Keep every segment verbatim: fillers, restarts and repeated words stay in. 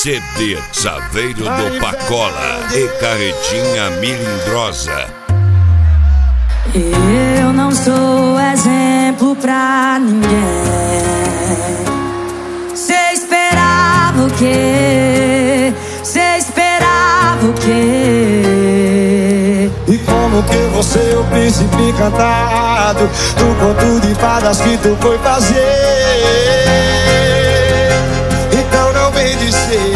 C D Saveiro do Pacola e Carretinha Milindrosa. Eu não sou exemplo pra ninguém. Cê esperava o quê? Cê esperava o quê? E como que você é o príncipe encantado do conto de fadas que tu foi fazer? Então não vem dizer.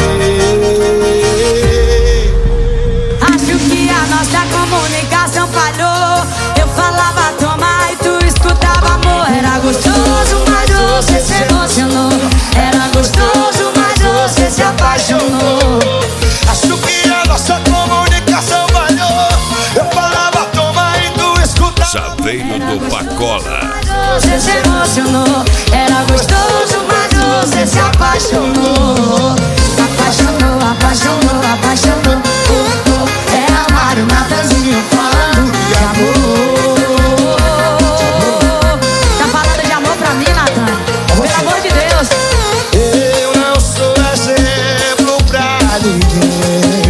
Acho que a nossa comunicação falhou. Eu falava toma e tu escutava amor. Era gostoso, mas você se emocionou. Era gostoso, mas você se apaixonou. Acho que a nossa comunicação falhou. Eu falava toma e tu escutava. Saveiro do Pacola. Você se emocionou. Era gostoso, mas você se apaixonou. Apaixonou, apaixonou, apaixonou. Oh, oh. É amar o Natanzinho falando de amor. Tá falando de amor pra mim, Natan? Pelo amor de Deus. Eu não sou exemplo pra ninguém.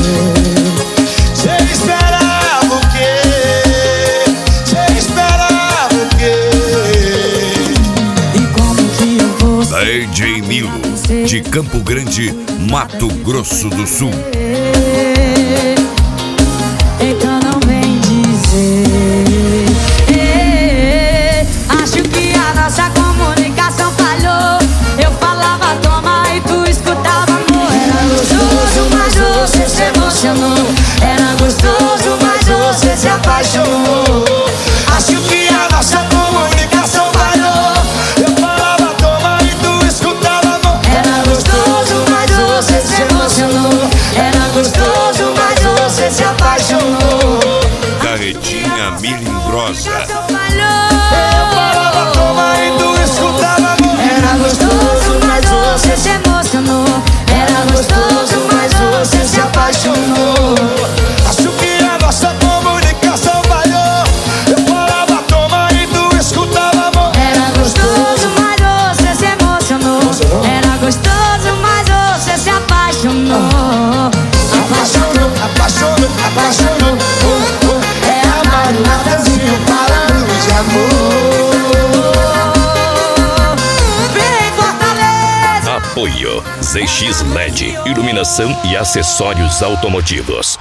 Cê esperava o quê? Cê esperava o quê? E como que eu vou D J Milo, de Campo Grande, Mato Grosso do Sul. Então não vem dizer. Acho que a nossa comunicação falhou. Eu falava toma e tu escutava amor. Era gostoso, mas você se emocionou. Era gostoso, mas você se apaixonou. Acho que a nossa comunicação falhou. Eu falava toma e tu escutava amor. Era gostoso, mas você se emocionou. Era gostoso, mas você se apaixonou. Carretinha Milindrosa. Eu falava toma e tu escutava amor. Era gostoso, mas você se emocionou. Era gostoso, mas você se apaixonou. Acho que a nossa comunicação falhou. Eu falava toma e tu escutava amor. Era gostoso, mas você se emocionou. Era gostoso, mas você se apaixonou. Apaixonou, apaixonou, apaixonou. Oh, oh. É amar o Natanzinho falando de amor. Vem, Fortaleza! Apoio Z X L E D, iluminação e acessórios automotivos.